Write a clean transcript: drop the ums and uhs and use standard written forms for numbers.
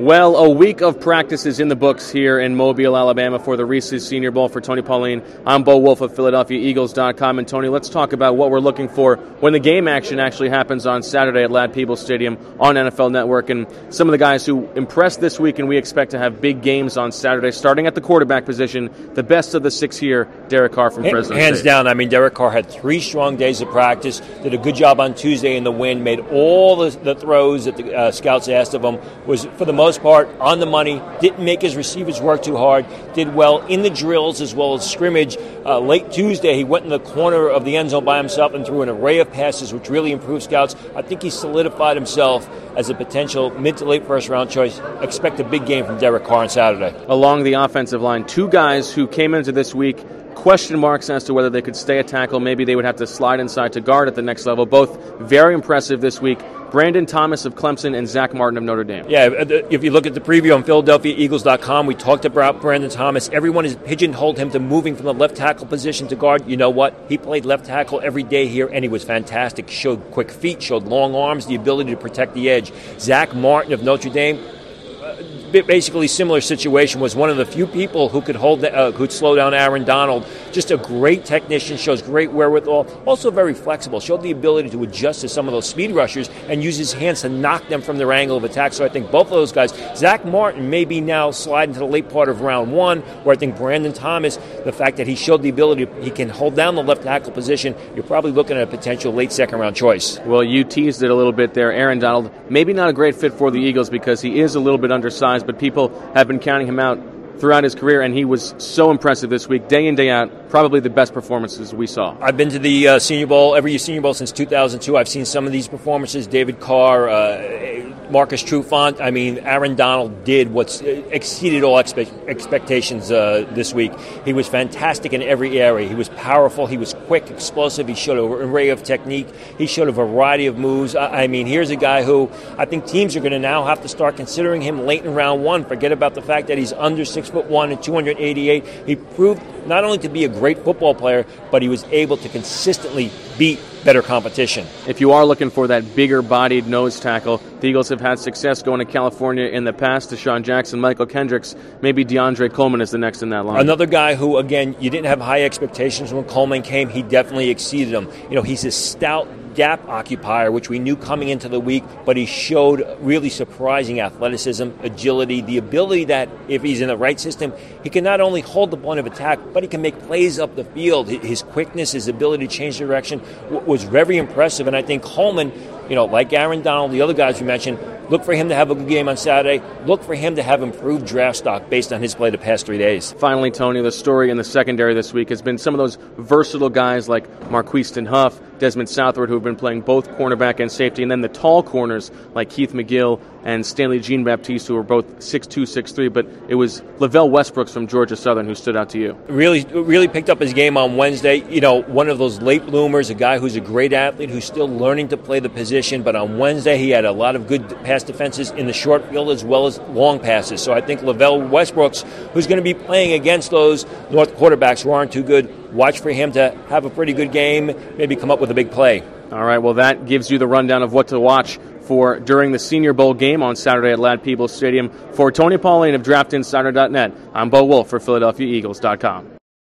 Well, a week of practice is in the books here in Mobile, Alabama for the Reese's Senior Bowl for Tony Pauline. I'm Bo Wolf of PhiladelphiaEagles.com. And Tony, let's talk about what we're looking for when the game action actually happens on Saturday at Ladd-Peebles Stadium on NFL Network. And some of the guys who impressed this week, and we expect to have big games on Saturday, starting at the quarterback position, the best of the six here, Derek Carr from Fresno State. Hands down, Derek Carr had 3 strong days of practice, did a good job on Tuesday in the wind, made all the throws that the scouts asked of him, was, for the most part, on the money, didn't make his receivers work too hard, did well in the drills as well as scrimmage. Late Tuesday, he went in the corner of the end zone by himself and threw an array of passes, which really improved scouts. I think he solidified himself as a potential mid to late first-round choice. Expect a big game from Derek Carr on Saturday. Along the offensive line, 2 guys who came into this week question marks as to whether they could stay at tackle. Maybe they would have to slide inside to guard at the next level. Both very impressive this week. Brandon Thomas of Clemson and Zach Martin of Notre Dame. Yeah, if you look at the preview on PhiladelphiaEagles.com, we talked about Brandon Thomas. Everyone has pigeonholed him to moving from the left tackle position to guard. You know what? He played left tackle every day here, and he was fantastic. Showed quick feet, showed long arms, the ability to protect the edge. Zach Martin of Notre Dame, basically similar situation, was one of the few people who could could slow down Aaron Donald. Just a great technician, shows great wherewithal, also very flexible, showed the ability to adjust to some of those speed rushers and use his hands to knock them from their angle of attack. So I think both of those guys, Zach Martin may be now sliding to the late part of round 1, where I think Brandon Thomas, the fact that he showed the ability, he can hold down the left tackle position, you're probably looking at a potential late second-round choice. Well, you teased it a little bit there. Aaron Donald, maybe not a great fit for the Eagles because he is a little bit undersized, but people have been counting him out throughout his career, and he was so impressive this week, day in, day out, probably the best performances we saw. I've been to the Senior Bowl, every Senior Bowl since 2002. I've seen some of these performances, David Carr, Marcus Trufant. Aaron Donald did what's exceeded all expectations this week. He was fantastic in every area. He was powerful, he was quick, explosive, he showed an array of technique, he showed a variety of moves. Here's a guy who I think teams are going to now have to start considering him late in round 1. Forget about the fact that he's under 6'1" and 288. He proved not only to be a great football player, but he was able to consistently beat better competition. If you are looking for that bigger-bodied nose tackle, the Eagles have had success going to California in the past. Deshaun Jackson, Michael Kendricks, maybe DeAndre Coleman is the next in that line. Another guy who, again, you didn't have high expectations when Coleman came. He definitely exceeded them. He's a stout gap occupier, which we knew coming into the week, but he showed really surprising athleticism, agility, the ability that if he's in the right system, he can not only hold the point of attack, but he can make plays up the field. His quickness, his ability to change direction was very impressive, and I think Coleman, like Aaron Donald, the other guys we mentioned, look for him to have a good game on Saturday. Look for him to have improved draft stock based on his play the past 3 days. Finally, Tony, the story in the secondary this week has been some of those versatile guys like Marquiston Huff, Desmond Southward, who have been playing both cornerback and safety, and then the tall corners like Keith McGill and Stanley Jean-Baptiste, who were both 6'2", 6'3", but it was Lavelle Westbrooks from Georgia Southern who stood out to you. Really picked up his game on Wednesday. One of those late bloomers, a guy who's a great athlete, who's still learning to play the position, but on Wednesday he had a lot of good pass defenses in the short field as well as long passes. So I think Lavelle Westbrooks, who's going to be playing against those North quarterbacks who aren't too good, watch for him to have a pretty good game, maybe come up with a big play. All right, well, that gives you the rundown of what to watch for during the Senior Bowl game on Saturday at Ladd-Peebles Stadium. For Tony Pauline of DraftInsider.net, I'm Bo Wolf for PhiladelphiaEagles.com.